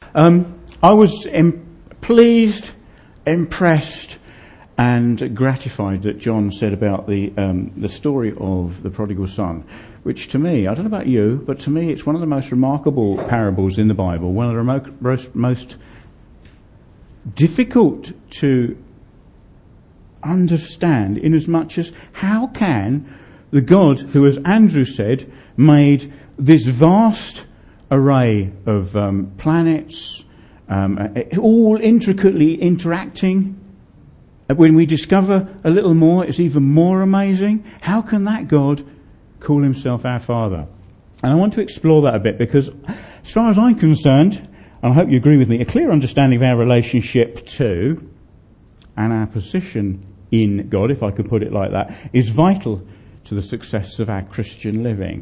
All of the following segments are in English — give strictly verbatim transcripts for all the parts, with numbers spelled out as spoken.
Um, I was im- pleased, impressed, and gratified that John said about the um, the story of the prodigal son, which to me, I don't know about you, but to me it's one of the most remarkable parables in the Bible, one of the remote, most, most difficult to understand, in as much as how can the God who, as Andrew said, made this vast array of um, planets, um, all intricately interacting. When we discover a little more, it's even more amazing. How can that God call himself our Father? And I want to explore that a bit because, as far as I'm concerned, and I hope you agree with me, a clear understanding of our relationship to and our position in God, if I could put it like that, is vital to the success of our Christian living.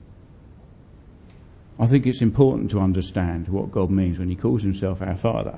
I think it's important to understand what God means when he calls himself our Father.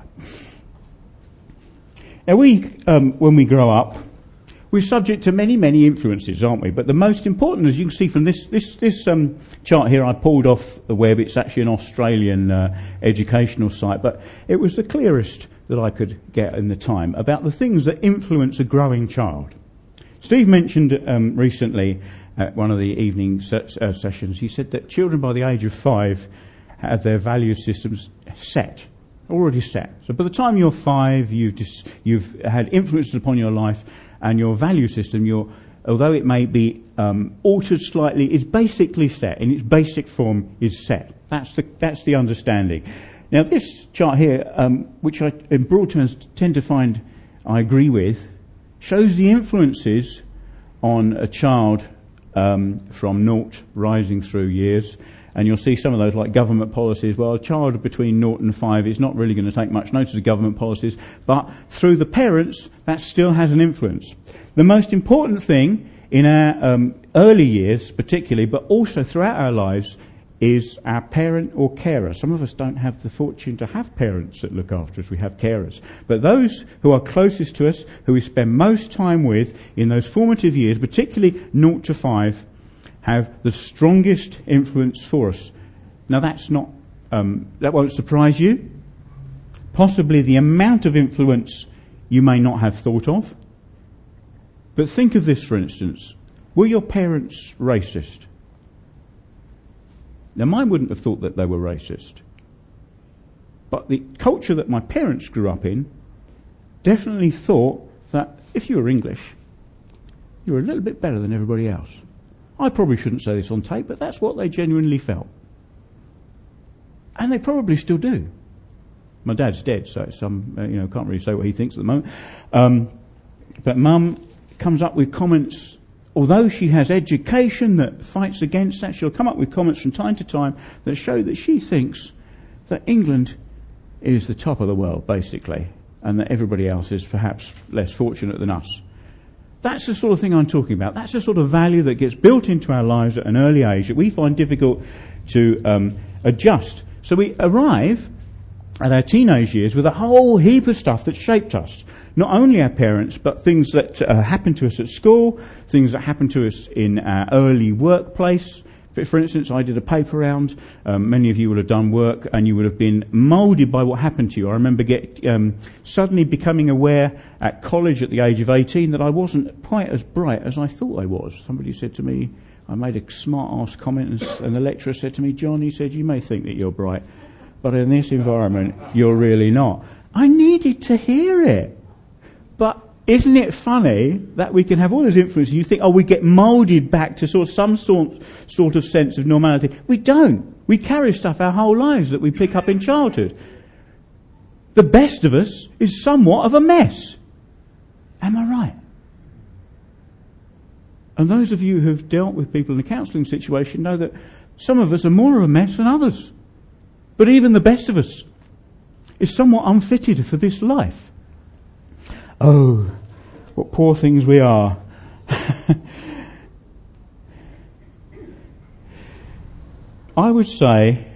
Now we, um, when we grow up, we're subject to many, many influences, aren't we? But the most important, as you can see from this this, this um, chart here, I pulled off the web. It's actually an Australian uh, educational site, but it was the clearest that I could get in the time about the things that influence a growing child. Steve mentioned um, recently at one of the evening se- uh, sessions, he said that children by the age of five have their value systems set, already set. So by the time you're five, you've, dis- you've had influences upon your life, and your value system, your, although it may be um, altered slightly, is basically set. In its basic form is set. That's the, that's the understanding. Now this chart here, um, which I in broad terms tend to find I agree with, shows the influences on a child um, from naught rising through years. And you'll see some of those like government policies. Well, a child between naught and five is not really going to take much notice of government policies, but through the parents, that still has an influence. The most important thing in our um, early years particularly, but also throughout our lives, is our parent or carer. Some of us don't have the fortune to have parents that look after us. We have carers. But those who are closest to us, who we spend most time with in those formative years, particularly naught to five, have the strongest influence for us. Now that's not, um, that won't surprise you. Possibly the amount of influence you may not have thought of. But think of this, for instance. Were your parents racist? Now mine wouldn't have thought that they were racist. But the culture that my parents grew up in definitely thought that if you were English, you were a little bit better than everybody else. I probably shouldn't say this on tape, but that's what they genuinely felt. And they probably still do. My dad's dead, so some, uh, you know, can't really say what he thinks at the moment. Um, but Mum comes up with comments, although she has education that fights against that, she'll come up with comments from time to time that show that she thinks that England is the top of the world, basically, and that everybody else is perhaps less fortunate than us. That's the sort of thing I'm talking about. That's the sort of value that gets built into our lives at an early age that we find difficult to um, adjust. So we arrive at our teenage years with a whole heap of stuff that shaped us. Not only our parents, but things that uh, happened to us at school, things that happened to us in our early workplace. For instance, I did a paper round. Um, many of you would have done work and you would have been moulded by what happened to you. I remember get, um, suddenly becoming aware at college at the age of eighteen that I wasn't quite as bright as I thought I was. Somebody said to me, I made a smart-ass comment, and, and the lecturer said to me, John, he said, you may think that you're bright, but in this environment, you're really not. I needed to hear it. But isn't it funny that we can have all those influences? You think, oh, we get moulded back to sort of some sort, sort of sense of normality. We don't. We carry stuff our whole lives that we pick up in childhood. The best of us is somewhat of a mess. Am I right? And those of you who've dealt with people in a counselling situation know that some of us are more of a mess than others. But even the best of us is somewhat unfitted for this life. Oh, what poor things we are. I would say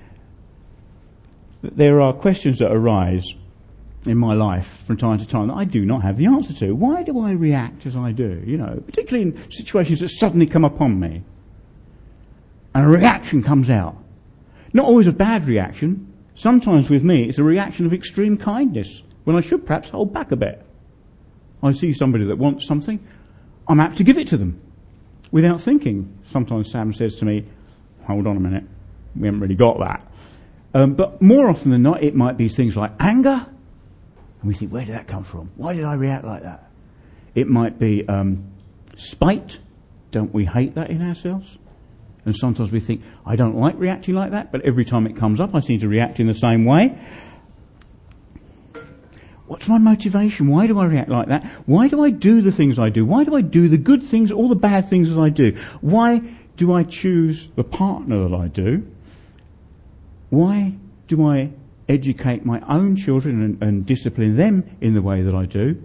that there are questions that arise in my life from time to time that I do not have the answer to. Why do I react as I do? You know, particularly in situations that suddenly come upon me. And a reaction comes out. Not always a bad reaction. Sometimes with me, it's a reaction of extreme kindness, when I should perhaps hold back a bit. I see somebody that wants something, I'm apt to give it to them, without thinking. Sometimes Sam says to me, hold on a minute, we haven't really got that. Um, but more often than not, it might be things like anger, and we think, where did that come from? Why did I react like that? It might be um, spite. Don't we hate that in ourselves? And sometimes we think, I don't like reacting like that, but every time it comes up, I seem to react in the same way. What's my motivation? Why do I react like that? Why do I do the things I do? Why do I do the good things or the bad things as I do? Why do I choose the partner that I do? Why do I educate my own children and, and discipline them in the way that I do?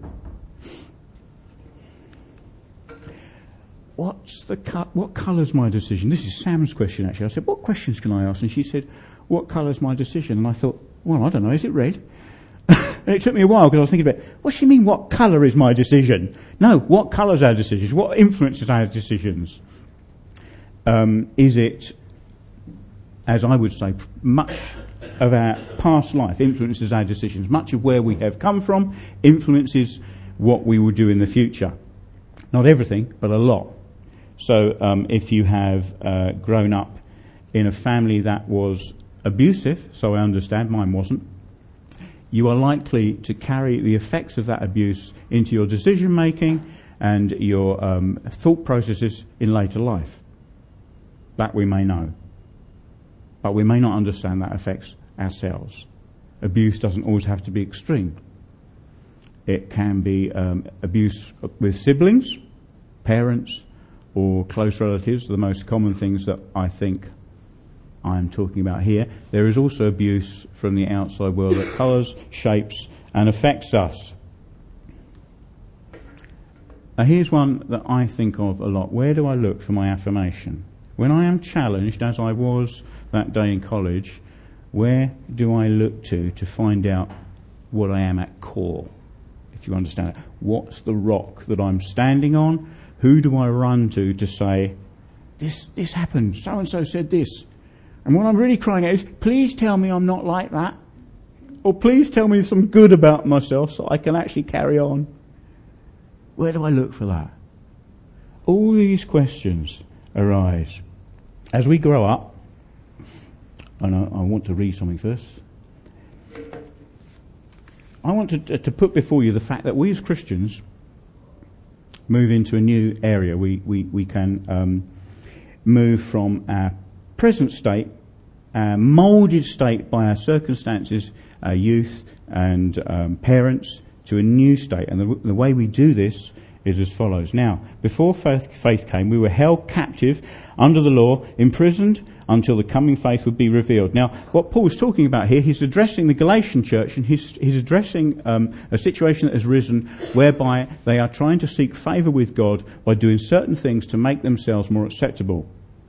What's the co- what colour's my decision? This is Sam's question, actually. I said, what questions can I ask? And she said, what colour's my decision? And I thought, well, I don't know, is it red? And it took me a while because I was thinking about, what does she mean, what colour is my decision? No, what colour's our decisions? What influences our decisions? Um, is it, as I would say, much of our past life influences our decisions. Much of where we have come from influences what we will do in the future. Not everything, but a lot. So um, if you have uh, grown up in a family that was abusive, so I understand mine wasn't, you are likely to carry the effects of that abuse into your decision making and your um, thought processes in later life. That we may know. But we may not understand that affects ourselves. Abuse doesn't always have to be extreme. It can be um, abuse with siblings, parents, or close relatives, the most common things that I think I'm talking about here. There is also abuse from the outside world that colours, shapes, and affects us. Now here's one that I think of a lot. Where do I look for my affirmation? When I am challenged, as I was that day in college, where do I look to to find out what I am at core? If you understand it. What's the rock that I'm standing on? Who do I run to to say, this this happened, so-and-so said this. And what I'm really crying out is, please tell me I'm not like that. Or please tell me some good about myself so I can actually carry on. Where do I look for that? All these questions arise. As we grow up, and I, I want to read something first. I want to, to put before you the fact that we as Christians move into a new area. We, we, we can um, move from our present state, our moulded state by our circumstances, our youth and um, parents, to a new state. And the, the way we do this is as follows. Now, before faith, faith came, we were held captive under the law, imprisoned until the coming faith would be revealed. Now, what Paul's talking about here, he's addressing the Galatian church, and he's, he's addressing um, a situation that has risen whereby they are trying to seek favour with God by doing certain things to make themselves more acceptable.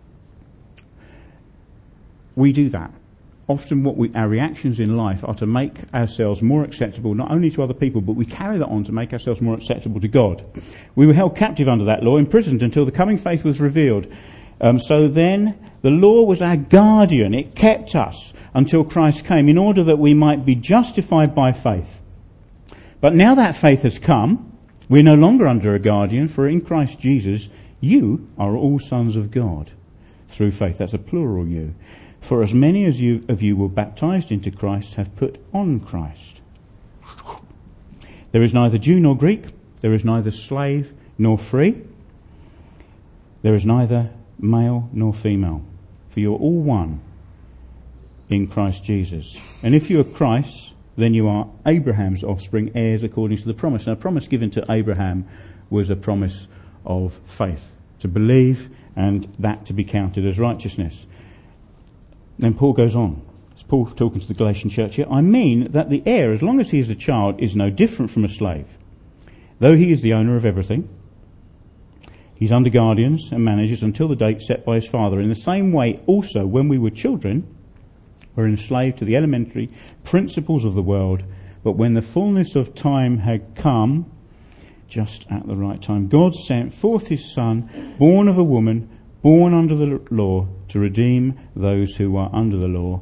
We do that. Often what we, our reactions in life are to make ourselves more acceptable, not only to other people, but we carry that on to make ourselves more acceptable to God. We were held captive under that law, imprisoned until the coming faith was revealed. Um, so then, the law was our guardian. It kept us until Christ came, in order that we might be justified by faith. But now that faith has come, we're no longer under a guardian, for in Christ Jesus, you are all sons of God through faith. That's a plural you. For as many as you of you were baptized into Christ have put on Christ. There is neither Jew nor Greek. There is neither slave nor free. There is neither male nor female. For you're all one in Christ Jesus. And if you are Christ's, then you are Abraham's offspring, heirs according to the promise. Now, a promise given to Abraham was a promise of faith, to believe and that to be counted as righteousness. Then Paul goes on. It's Paul talking to the Galatian church here. I mean that the heir, as long as he is a child, is no different from a slave. Though he is the owner of everything, he's under guardians and managers until the date set by his father. In the same way, also, when we were children, were enslaved to the elementary principles of the world. But when the fullness of time had come, just at the right time, God sent forth his Son, born of a woman, born under the law, to redeem those who are under the law,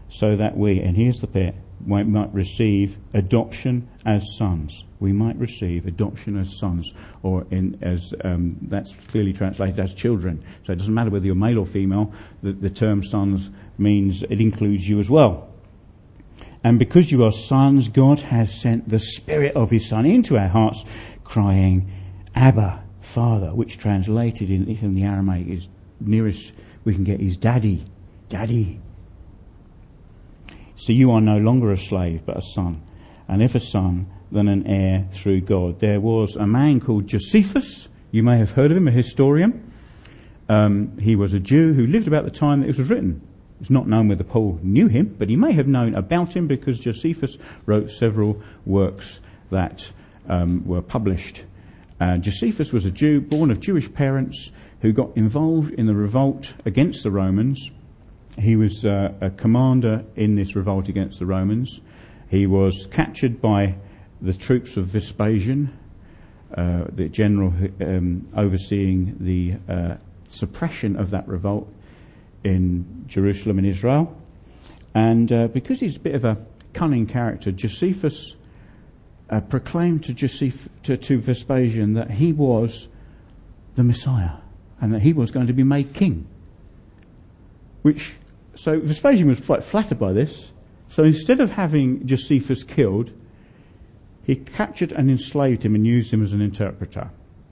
so that we, and here's the bit, we might receive adoption as sons. We might receive adoption as sons, or in as um, that's clearly translated as children. So it doesn't matter whether you're male or female. The, the term sons means it includes you as well. And because you are sons, God has sent the Spirit of His Son into our hearts, crying, Abba, Father, which translated in, in the Aramaic is nearest we can get is Daddy, Daddy. So you are no longer a slave, but a son. And if a son, then an heir through God. There was a man called Josephus. You may have heard of him, a historian. Um, he was a Jew who lived about the time that it was written. It's not known whether Paul knew him, but he may have known about him because Josephus wrote several works that um, were published. Uh, Josephus was a Jew born of Jewish parents who got involved in the revolt against the Romans. He was uh, a commander in this revolt against the Romans. He was captured by the troops of Vespasian, uh, the general um, overseeing the uh, suppression of that revolt in Jerusalem in Israel. And uh, because he's a bit of a cunning character, Josephus uh, proclaimed to, Joseph, to, to Vespasian that he was the Messiah and that he was going to be made king. Which, so Vespasian was quite flattered by this. So instead of having Josephus killed, he captured and enslaved him and used him as an interpreter.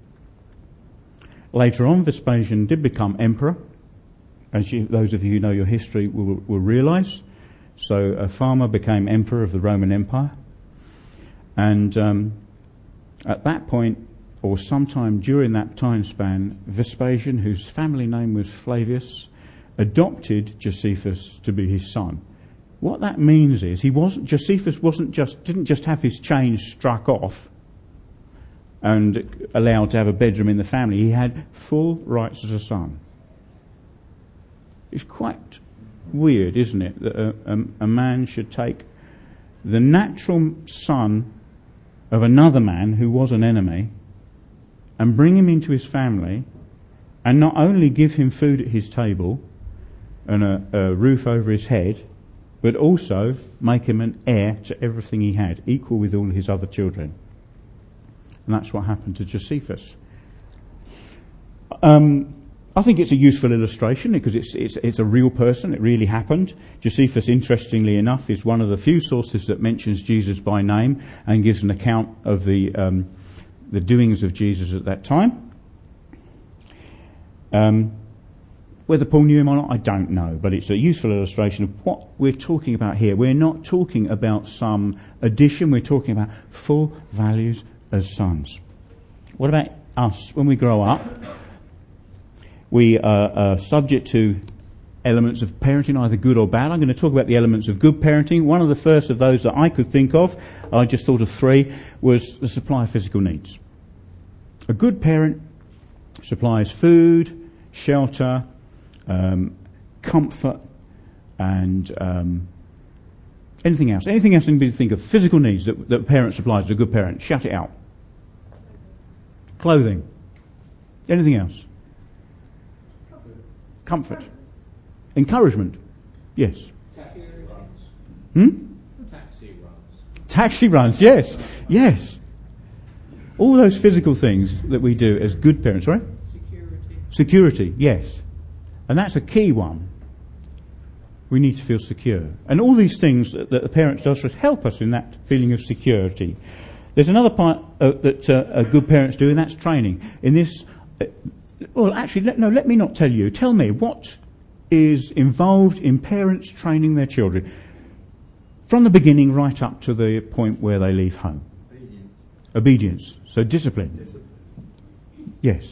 Later on, Vespasian did become emperor, as you, those of you who know your history will, will realise. So a farmer became emperor of the Roman Empire. And um, at that point, or sometime during that time span, Vespasian, whose family name was Flavius, adopted Josephus to be his son. What that means is he wasn't Josephus wasn't just didn't just have his chains struck off and allowed to have a bedroom in the family. He had full rights as a son. It's quite weird, isn't it, that a, a, a man should take the natural son of another man who was an enemy and bring him into his family and not only give him food at his table and a, a roof over his head, but also make him an heir to everything he had, equal with all his other children. And that's what happened to Josephus. Um, I think it's a useful illustration because it's, it's, it's a real person. It really happened. Josephus, interestingly enough, is one of the few sources that mentions Jesus by name and gives an account of the um, the doings of Jesus at that time. Um, whether Paul knew him or not, I don't know, but it's a useful illustration of what we're talking about here. We're not talking about some addition. We're talking about full values as sons. What about us when we grow up? We are uh, subject to elements of parenting, either good or bad. I'm going to talk about the elements of good parenting. One of the first of those that I could think of, I just thought of three, was the supply of physical needs. A good parent supplies food, shelter, um, comfort, and um, anything else. Anything else anybody think of, physical needs that, that a parent supplies to a good parent. Shout it out. Clothing. Anything else? Comfort. Encouragement. Yes. Taxi runs. Hmm? Taxi runs. Taxi runs, yes. Yes. All those physical things that we do as good parents, right? Security. Security, yes. And that's a key one. We need to feel secure. And all these things that, that the parents does help us in that feeling of security. There's another part uh, that uh, good parents do, and that's training. In this, uh, well, actually, let, no, let me not tell you. Tell me what is involved in parents training their children from the beginning right up to the point where they leave home. Obedience. Obedience. So discipline. Discipline. Yes.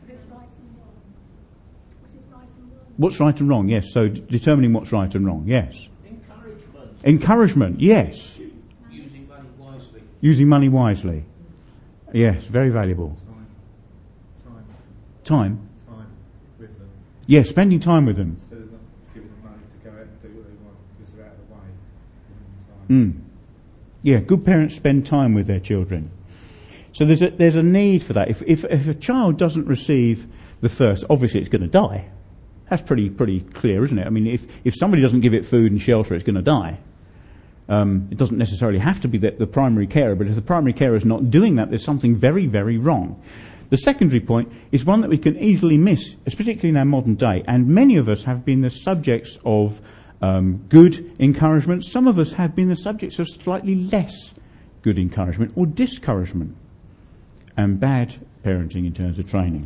What's right and wrong? What's right and wrong? Yes. So d- determining what's right and wrong. Yes. Encouragement. Encouragement. Yes. Using money wisely. Using money wisely. Yes. Very valuable. Time. Time. Time with them. Yes. Spending time with them. Instead of not giving them money to go out and do what they want because they're out of the way. Giving them time. Mm. Yeah. Good parents spend time with their children. So there's a, there's a need for that. If, if if a child doesn't receive the first, obviously it's going to die. That's pretty pretty clear, isn't it? I mean, if, if somebody doesn't give it food and shelter, it's going to die. Um, it doesn't necessarily have to be the, the primary carer, but if the primary carer is not doing that, there's something very, very wrong. The secondary point is one that we can easily miss, particularly in our modern day, and many of us have been the subjects of um, good encouragement. Some of us have been the subjects of slightly less good encouragement or discouragement, and bad parenting in terms of training.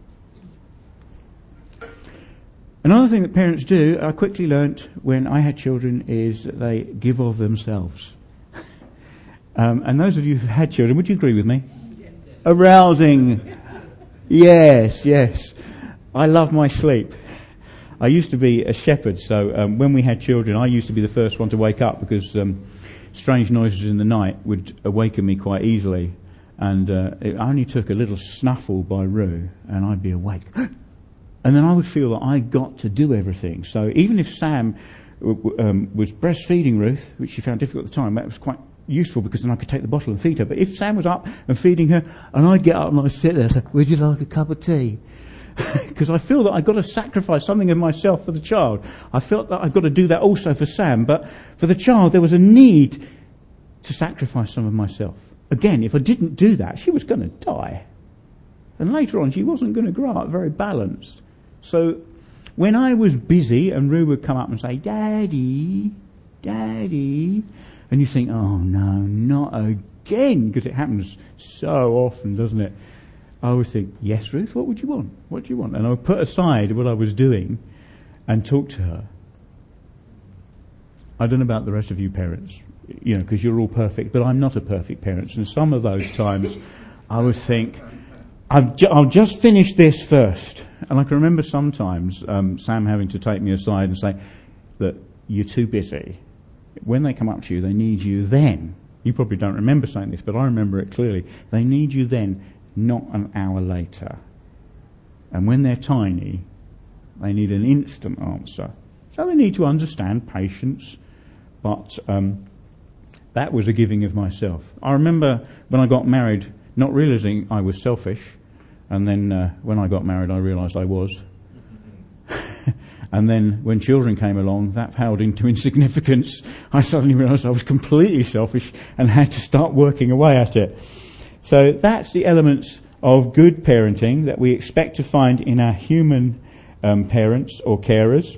Another thing that parents do, I quickly learnt when I had children, is that they give of themselves. um, and those of you who've had children, would you agree with me? Arousing. Yes, yes. I love my sleep. I used to be a shepherd, so um, when we had children, I used to be the first one to wake up because um, strange noises in the night would awaken me quite easily. And uh, it only took a little snuffle by Rue, and I'd be awake. And then I would feel that I got to do everything. So even if Sam w- um, was breastfeeding Ruth, which she found difficult at the time, that was quite useful because then I could take the bottle and feed her. But if Sam was up and feeding her, and I'd get up and I'd sit there and say, would you like a cup of tea? Because I feel that I've got to sacrifice something of myself for the child. I felt that I've got to do that also for Sam. But for the child, there was a need to sacrifice some of myself. Again, if I didn't do that, she was going to die. And later on, she wasn't going to grow up very balanced. So when I was busy and Rue would come up and say, Daddy, Daddy, and you think, oh no, not again, because it happens so often, doesn't it? I would think, yes, Ruth, what would you want? What do you want? And I would put aside what I was doing and talk to her. I don't know about the rest of you parents, you know, because you're all perfect, but I'm not a perfect parent. And some of those times I would think, I've ju- I'll just finish this first. And I can remember sometimes um, Sam having to take me aside and say that you're too busy. When they come up to you, they need you then. You probably don't remember saying this, but I remember it clearly. They need you then, not an hour later. And when they're tiny, they need an instant answer. So they need to understand patience, but um, that was a giving of myself. I remember when I got married, not realising I was selfish, and then uh, when I got married I realised I was. And then when children came along, that paled into insignificance. I suddenly realised I was completely selfish and had to start working away at it. So that's the elements of good parenting that we expect to find in our human um, parents or carers.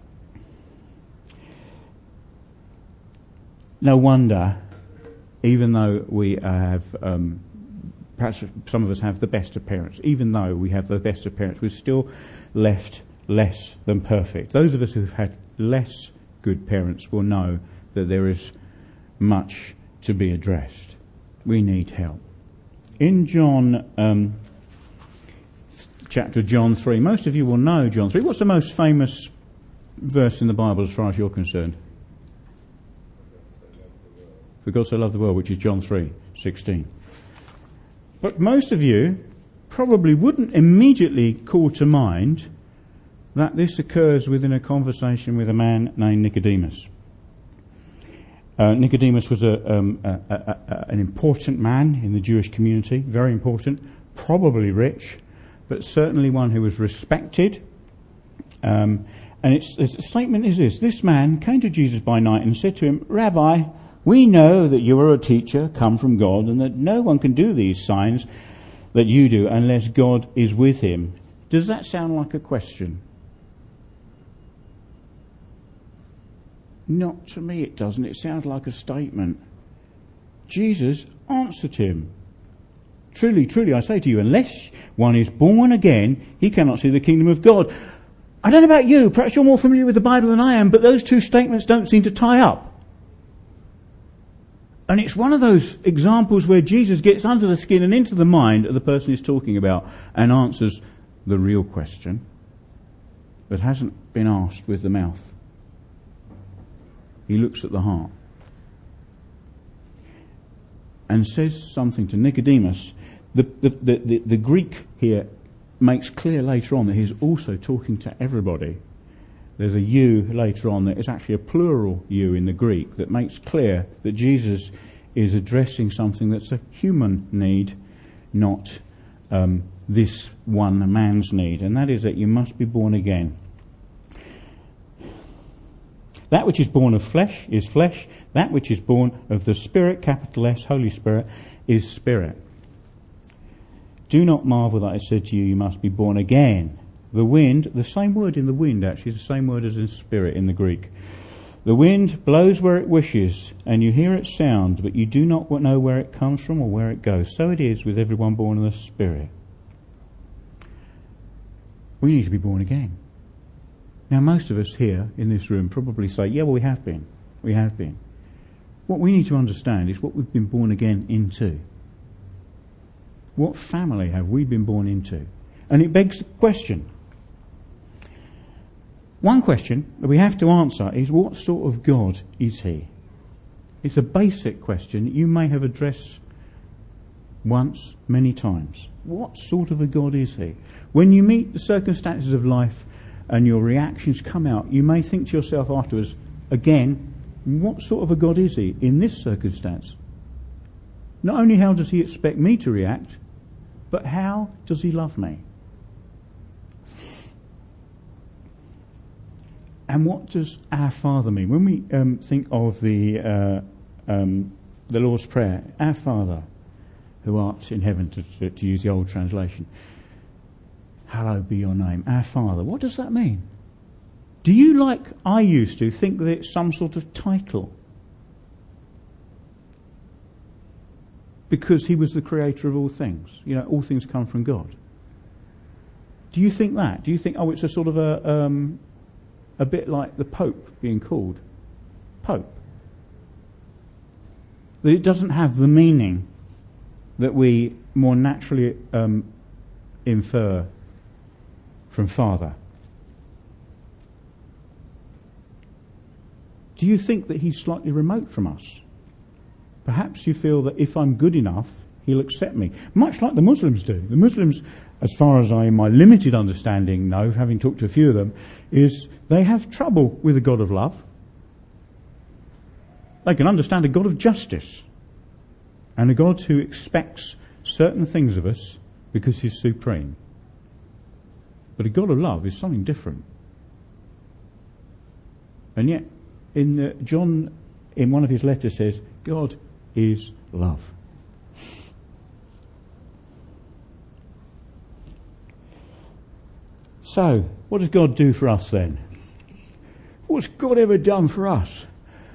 No wonder, even though we have, um, perhaps some of us have the best of parents, even though we have the best of parents, we're still left less than perfect. Those of us who've had less good parents will know that there is much to be addressed. We need help. In John, um, chapter John three, most of you will know John three. What's the most famous verse in the Bible as far as you're concerned? For God so loved the world, which is John three sixteen. But most of you probably wouldn't immediately call to mind that this occurs within a conversation with a man named Nicodemus. Uh, Nicodemus was a, um, a, a, a, an important man in the Jewish community, very important, probably rich, but certainly one who was respected. Um, and it's, the statement is this: this man came to Jesus by night and said to him, Rabbi, we know that you are a teacher come from God, and that no one can do these signs that you do unless God is with him. Does that sound like a question? Not to me it doesn't. It sounds like a statement. Jesus answered him, Truly, truly, I say to you, unless one is born again, he cannot see the kingdom of God. I don't know about you, perhaps you're more familiar with the Bible than I am, but those two statements don't seem to tie up. And it's one of those examples where Jesus gets under the skin and into the mind of the person he's talking about and answers the real question that hasn't been asked with the mouth. He looks at the heart and says something to Nicodemus. The, the, the, the, the Greek here makes clear later on that he's also talking to everybody. There's a you later on that is actually a plural you in the Greek that makes clear that Jesus is addressing something that's a human need, not um, this one man's need. And that is that you must be born again. That which is born of flesh is flesh. That which is born of the Spirit, capital S, Holy Spirit, is spirit. Do not marvel that I said to you, you must be born again. The wind, the same word in the wind actually, is the same word as in spirit in the Greek. The wind blows where it wishes, and you hear its sound, but you do not know where it comes from or where it goes. So it is with everyone born of the Spirit. We need to be born again. Now, most of us here in this room probably say, yeah, well, we have been. We have been. What we need to understand is what we've been born again into. What family have we been born into? And it begs the question. One question that we have to answer is, what sort of God is he? It's a basic question you may have addressed once, many times. What sort of a God is he? When you meet the circumstances of life and your reactions come out, you may think to yourself afterwards, again, what sort of a God is he in this circumstance? Not only how does he expect me to react, but how does he love me? And what does our Father mean? When we um, think of the uh, um, the Lord's Prayer, our Father, who art in heaven, to, to, to use the old translation, hallowed be your name. Our Father. What does that mean? Do you, like I used to, think that it's some sort of title? Because he was the creator of all things. You know, all things come from God. Do you think that? Do you think, oh, it's a sort of a... Um, a bit like the Pope being called Pope? That it doesn't have the meaning that we more naturally um, infer from Father. Do you think that he's slightly remote from us? Perhaps you feel that if I'm good enough, he'll accept me. Much like the Muslims do. The Muslims, as far as I, in my limited understanding, know, having talked to a few of them, is they have trouble with a God of love. They can understand a God of justice and a God who expects certain things of us because he's supreme. But a God of love is something different. And yet, in uh, John, in one of his letters, says, God is love. So, what does God do for us then? What's God ever done for us?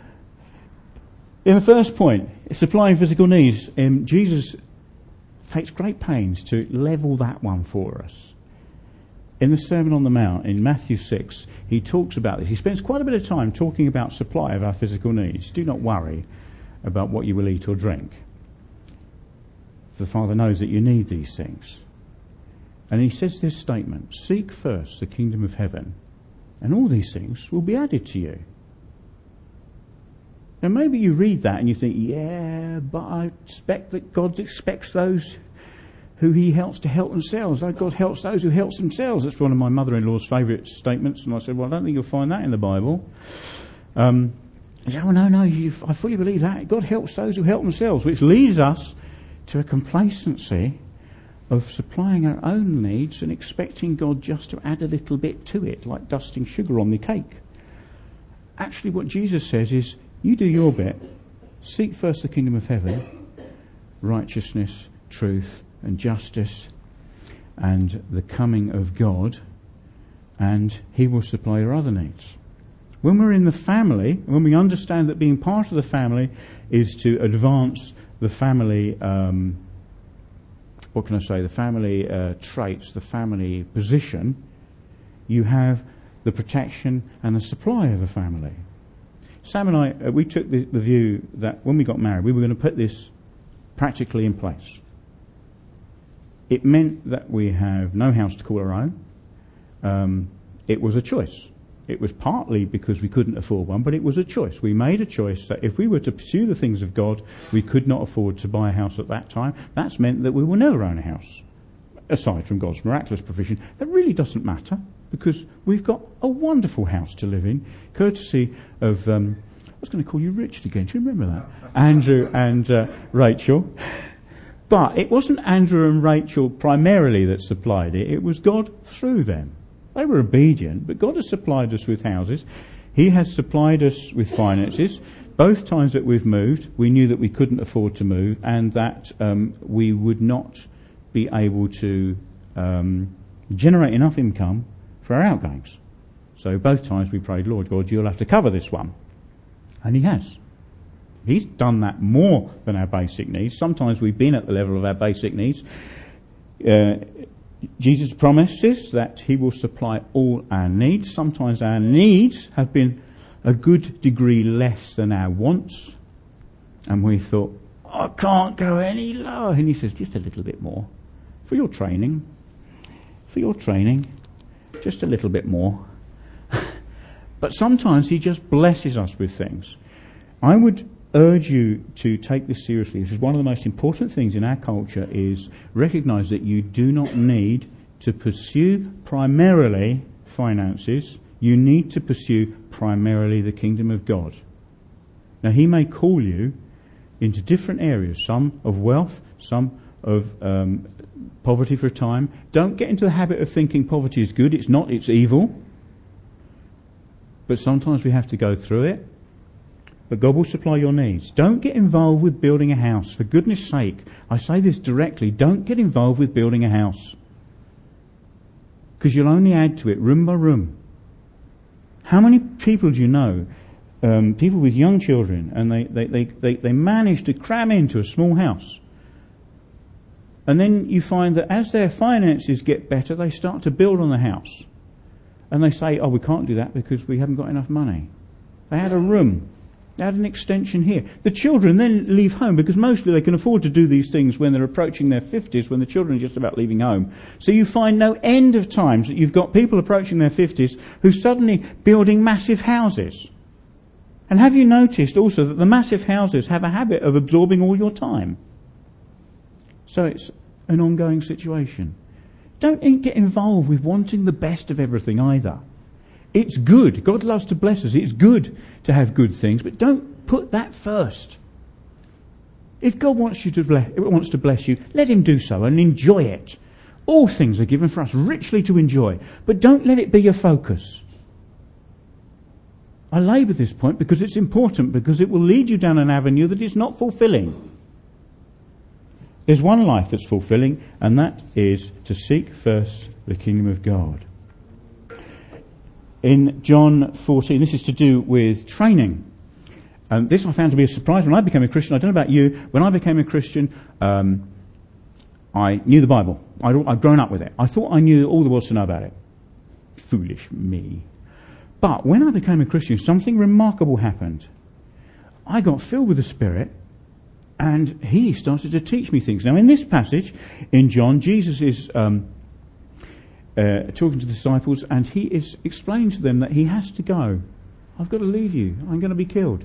In the first point, supplying physical needs, um, Jesus takes great pains to level that one for us. In the Sermon on the Mount, in Matthew six, he talks about this. He spends quite a bit of time talking about supply of our physical needs. Do not worry about what you will eat or drink. The Father knows that you need these things. And he says this statement, seek first the kingdom of heaven, and all these things will be added to you. Now maybe you read that and you think, yeah, but I expect that God expects those who he helps to help themselves. Like God helps those who help themselves. That's one of my mother-in-law's favourite statements. And I said, well, I don't think you'll find that in the Bible. Um, he said, oh, no, no, you, I fully believe that. God helps those who help themselves, which leads us to a complacency of supplying our own needs and expecting God just to add a little bit to it, like dusting sugar on the cake. Actually, what Jesus says is, you do your bit. Seek first the kingdom of heaven, righteousness, truth, and justice, and the coming of God, and he will supply your other needs. When we're in the family, when we understand that being part of the family is to advance the family um, what can I say, the family uh, traits, the family position, you have the protection and the supply of the family. Sam and I, uh, we took the, the view that when we got married, we were going to put this practically in place. It meant that we have no house to call our own. Um, it was a choice. It was partly because we couldn't afford one, but it was a choice. We made a choice that if we were to pursue the things of God, we could not afford to buy a house at that time. That's meant that we will never own a house, aside from God's miraculous provision. That really doesn't matter, because we've got a wonderful house to live in, courtesy of, um, I was going to call you Richard again, do you remember that? Andrew and uh, Rachel. But it wasn't Andrew and Rachel primarily that supplied it, it was God through them. They were obedient, but God has supplied us with houses. He has supplied us with finances. Both times that we've moved, we knew that we couldn't afford to move and that um, we would not be able to um, generate enough income for our outgoings. So both times we prayed, Lord God, you'll have to cover this one. And he has. He's done that more than our basic needs. Sometimes we've been at the level of our basic needs. Uh, Jesus promises that he will supply all our needs. Sometimes our needs have been a good degree less than our wants. And we thought, I can't go any lower. And he says, just a little bit more. For your training. For your training. Just a little bit more. But sometimes he just blesses us with things. I would urge you to take this seriously. This is one of the most important things in our culture, is recognise that you do not need to pursue primarily finances. You need to pursue primarily the kingdom of God. Now, he may call you into different areas, some of wealth, some of um, poverty for a time. Don't get into the habit of thinking poverty is good. It's not, it's evil. But sometimes we have to go through it. But God will supply your needs. Don't get involved with building a house. For goodness sake, I say this directly, don't get involved with building a house. Because you'll only add to it room by room. How many people do you know, um, people with young children, and they, they, they, they, they manage to cram into a small house. And then you find that as their finances get better, they start to build on the house. And they say, oh, we can't do that because we haven't got enough money. They had a room. They had an extension here. The children then leave home because mostly they can afford to do these things when they're approaching their fifties, when the children are just about leaving home. So you find no end of times that you've got people approaching their fifties who suddenly building massive houses. And have you noticed also that the massive houses have a habit of absorbing all your time? So it's an ongoing situation. Don't get involved with wanting the best of everything either. It's good. God loves to bless us. It's good to have good things, but don't put that first. If God wants you to bless, wants to bless you, let him do so and enjoy it. All things are given for us richly to enjoy, but don't let it be your focus. I labour this point because it's important, because it will lead you down an avenue that is not fulfilling. There's one life that's fulfilling, and that is to seek first the kingdom of God. In John fourteen, this is to do with training. And this I found to be a surprise when I became a Christian. I don't know about you. When I became a Christian, um, I knew the Bible. I'd, I'd grown up with it. I thought I knew all there was to know about it. Foolish me. But when I became a Christian, something remarkable happened. I got filled with the Spirit, and he started to teach me things. Now, in this passage, in John, Jesus is um, uh, talking to the disciples, and he is explaining to them that he has to go. I've got to leave you. I'm going to be killed.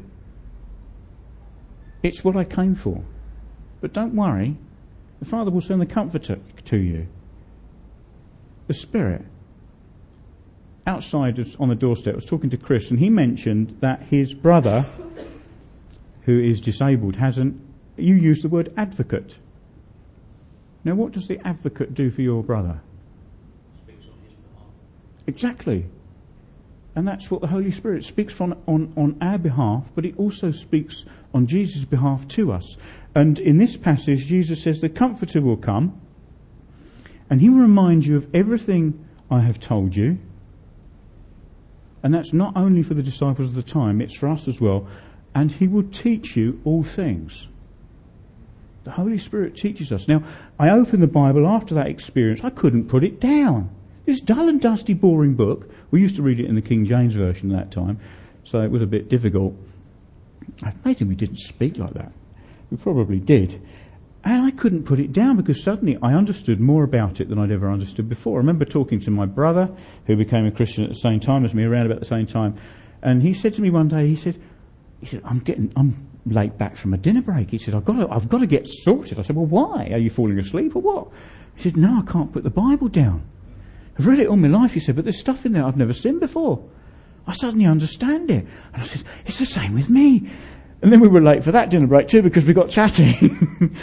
It's what I came for. But don't worry. The Father will send the Comforter to you. The Spirit. Outside, on the doorstep, I was talking to Chris, and he mentioned that his brother, who is disabled, hasn't... You use the word advocate. Now, what does the advocate do for your brother? Speaks on his behalf. Exactly. And that's what the Holy Spirit speaks from on, on our behalf, but it also speaks on Jesus' behalf to us. And in this passage, Jesus says the Comforter will come, and he will remind you of everything I have told you. And that's not only for the disciples of the time, it's for us as well. And he will teach you all things. The Holy Spirit teaches us. Now, I opened the Bible after that experience. I couldn't put it down. This dull and dusty, boring book. We used to read it in the King James Version at that time, so it was a bit difficult. Amazing we didn't speak like that. We probably did. And I couldn't put it down because suddenly I understood more about it than I'd ever understood before. I remember talking to my brother, who became a Christian at the same time as me, around about the same time, and he said to me one day, he said, he said, I'm getting, I'm late back from a dinner break. He said, I've got to, I've got to get sorted. I said, well, why? Are you falling asleep or what? He said, no, I can't put the Bible down. I've read it all my life, he said, but there's stuff in there I've never seen before. I suddenly understand it. And I said, it's the same with me. And then we were late for that dinner break too because we got chatting.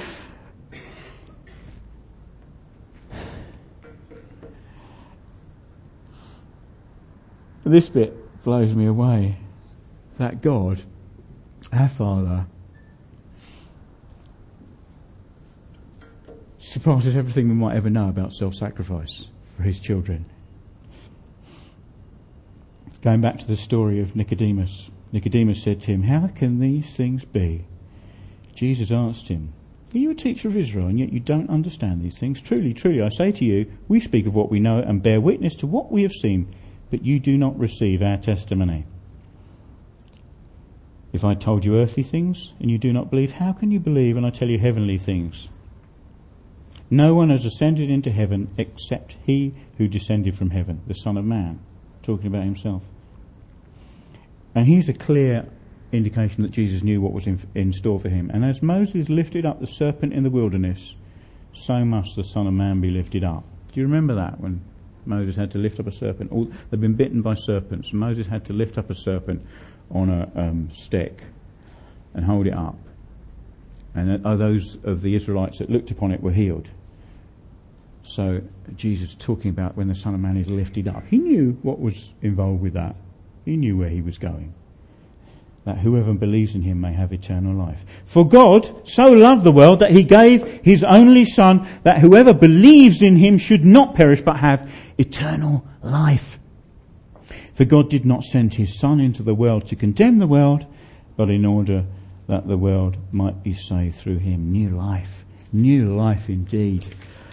This bit blows me away. That God, our Father, surpasses everything we might ever know about self-sacrifice for his children. Going back to the story of Nicodemus, Nicodemus said to him, "How can these things be?" Jesus asked him, "Are you a teacher of Israel, and yet you don't understand these things? Truly, truly, I say to you, we speak of what we know and bear witness to what we have seen, but you do not receive our testimony. If I told you earthly things and you do not believe, how can you believe when I tell you heavenly things? No one has ascended into heaven except he who descended from heaven, the Son of Man," talking about himself. And here's a clear indication that Jesus knew what was in, in store for him. "And as Moses lifted up the serpent in the wilderness, so must the Son of Man be lifted up." Do you remember that, when Moses had to lift up a serpent? All, they'd been bitten by serpents. Moses had to lift up a serpent on a um, stick and hold it up. And uh, those of the Israelites that looked upon it were healed. So Jesus talking about when the Son of Man is lifted up. He knew what was involved with that. He knew where he was going. That whoever believes in him may have eternal life. "For God so loved the world that he gave his only Son, that whoever believes in him should not perish but have eternal life. For God did not send his Son into the world to condemn the world, but in order that the world might be saved through him." New life. New life indeed.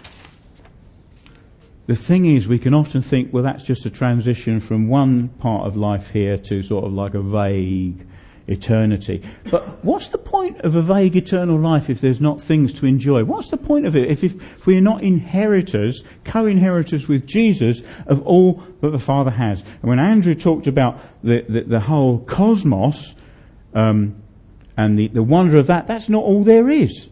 The thing is, we can often think, well, that's just a transition from one part of life here to sort of like a vague eternity. But what's the point of a vague eternal life if there's not things to enjoy? What's the point of it if, if, if we're not inheritors, co-inheritors with Jesus of all that the Father has? And when Andrew talked about the, the, the whole cosmos um, and the, the wonder of that, that's not all there is.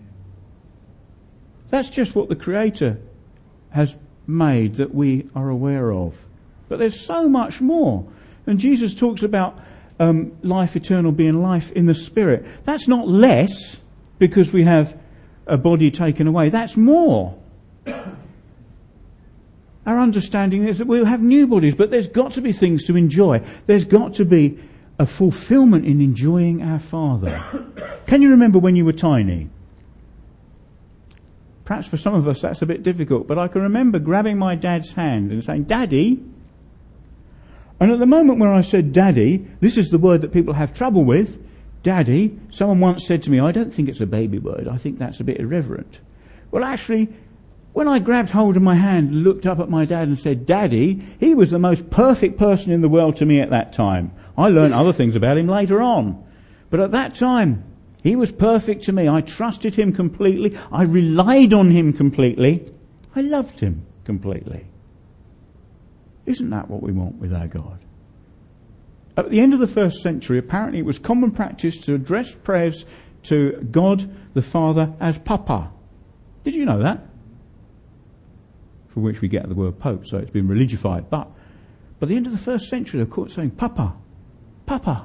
That's just what the Creator has made that we are aware of. But there's so much more. And Jesus talks about um, life eternal being life in the Spirit. That's not less because we have a body taken away. That's more. Our understanding is that we'll have new bodies, but there's got to be things to enjoy. There's got to be a fulfillment in enjoying our Father. Can you remember when you were tiny? Perhaps for some of us that's a bit difficult, but I can remember grabbing my dad's hand and saying, "Daddy." And at the moment when I said "Daddy," this is the word that people have trouble with. Daddy. Someone once said to me, "I don't think it's a baby word. I think that's a bit irreverent." Well, actually, when I grabbed hold of my hand and looked up at my dad and said "Daddy," he was the most perfect person in the world to me at that time. I learned other things about him later on. But at that time, he was perfect to me. I trusted him completely. I relied on him completely. I loved him completely. Isn't that what we want with our God? At the end of the first century, apparently it was common practice to address prayers to God the Father as Papa. Did you know that? From which we get the word Pope, so it's been religified. But by the end of the first century, they were caught saying, "Papa, Papa.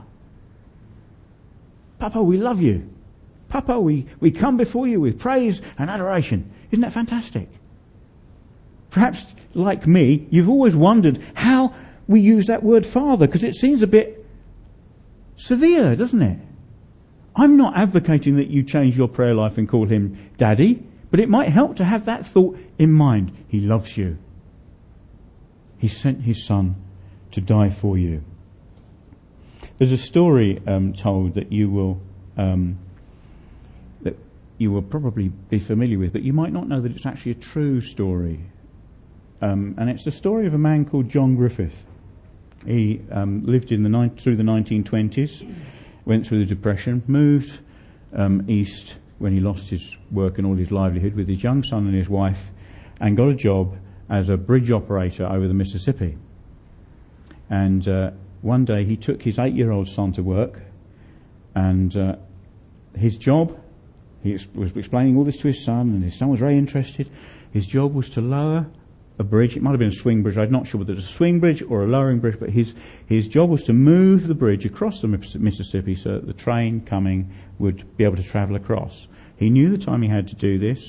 Papa, we love you. Papa, we, we come before you with praise and adoration." Isn't that fantastic? Perhaps, like me, you've always wondered how we use that word Father, because it seems a bit severe, doesn't it? I'm not advocating that you change your prayer life and call him Daddy, but it might help to have that thought in mind. He loves you. He sent his Son to die for you. There's a story um, told that you will um, that you will probably be familiar with, but you might not know that it's actually a true story. Um, and it's the story of a man called John Griffith. He um, lived in the ni- through the nineteen twenties, went through the Depression, moved um, east when he lost his work and all his livelihood with his young son and his wife, and got a job as a bridge operator over the Mississippi. And uh, one day he took his eight-year-old son to work, and uh, his job, he ex- was explaining all this to his son, and his son was very interested. His job was to lower a bridge. It might have been a swing bridge. I'm not sure whether it was a swing bridge or a lowering bridge, but his his job was to move the bridge across the Mississippi so that the train coming would be able to travel across. He knew the time he had to do this,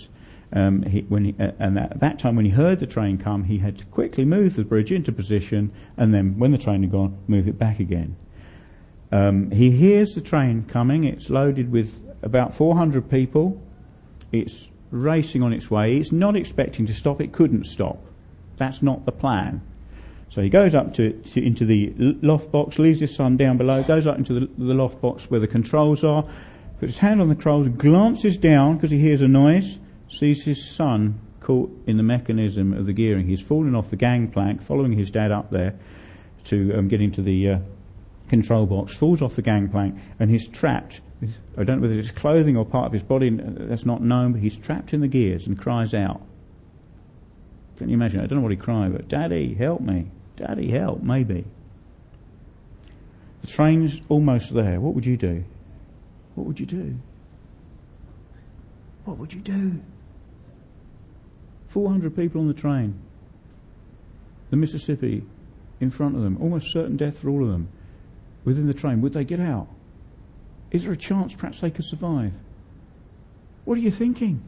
Um, he, when he, uh, and at that time, when he heard the train come, he had to quickly move the bridge into position, and then, when the train had gone, move it back again. Um, he hears the train coming. It's loaded with about four hundred people. It's racing on its way. It's not expecting to stop. It couldn't stop. That's not the plan. So he goes up to, to into the loft box, leaves his son down below, goes up into the, the loft box where the controls are, puts his hand on the controls, glances down because he hears a noise, sees his son caught in the mechanism of the gearing. He's fallen off the gangplank, following his dad up there to um, get into the uh, control box, falls off the gangplank, and he's trapped. I don't know whether it's clothing or part of his body, that's not known, but he's trapped in the gears and cries out. Can you imagine? I don't know what he cried, but Daddy, help me. Daddy, help, maybe. The train's almost there. What would you do? What would you do? What would you do? four hundred people on the train. The Mississippi in front of them. Almost certain death for all of them. Within the train. Would they get out? Is there a chance perhaps they could survive? What are you thinking?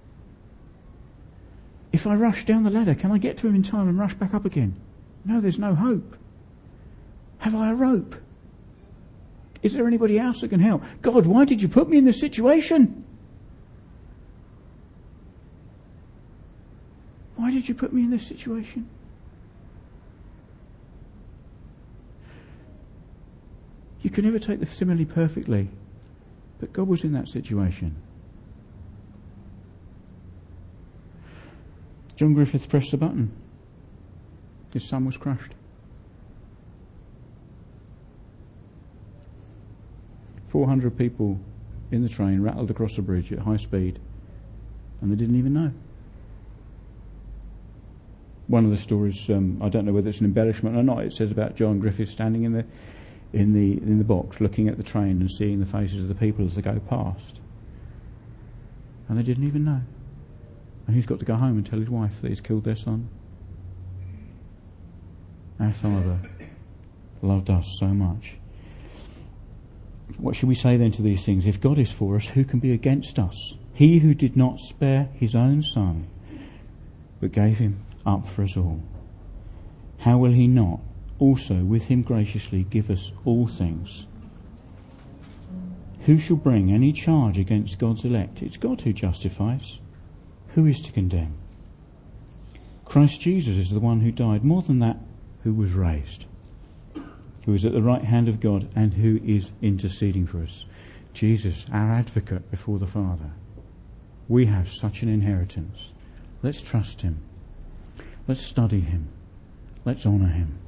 If I rush down the ladder, can I get to him in time and rush back up again? No, there's no hope. Have I a rope? Is there anybody else that can help? God, why did you put me in this situation? Why did you put me in this situation? You can never take the simile perfectly, but God was in that situation. John Griffith pressed the button. His son was crushed. four hundred people in the train rattled across the bridge at high speed, and they didn't even know. One of the stories, um, I don't know whether it's an embellishment or not, it says about John Griffith standing in the in the in the box looking at the train and seeing the faces of the people as they go past. And they didn't even know. And he's got to go home and tell his wife that he's killed their son. Our Father loved us so much. What should we say then to these things? If God is for us, who can be against us? He who did not spare his own son, but gave him up for us all, how will he not also with him graciously give us all things? Who shall bring any charge against God's elect? It's God who justifies. Who is to condemn? Christ Jesus is the one who died, more than that, who was raised, who is at the right hand of God and who is interceding for us. Jesus, our advocate before the Father. We have such an inheritance. Let's trust him. Let's study him. Let's honour him.